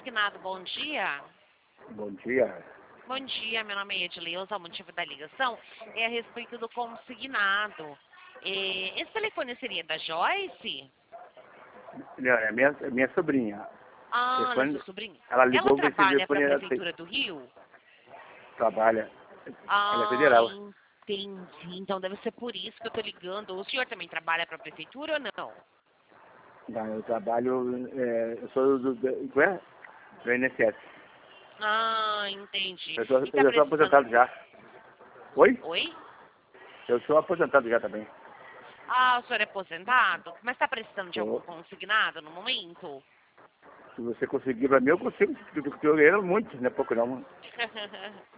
consignado, bom dia. Bom dia. Bom dia, meu nome é Edileuza, o motivo da ligação é a respeito do consignado. Esse telefone seria da Joyce? Não, é minha sobrinha. Ah, ela é Telefone, sua sobrinha. ela Ela ligou para esse trabalha para telefone, a ela Prefeitura do Rio? trabalha. Ela é Ah, federal. entendi. Então deve ser por isso que eu tô ligando. O senhor também trabalha para a Prefeitura ou não? Não, eu trabalho, eu sou como é? Do INSS. Ah, entendi. Eu sou, E tá eu sou precisando... aposentado já. Oi? Oi? Eu sou aposentado já também. Ah, o senhor é aposentado? Mas está precisando de algum Sou. consignado no momento? Se você conseguir para mim, eu consigo. Porque eu ganhei muito, não é pouco não.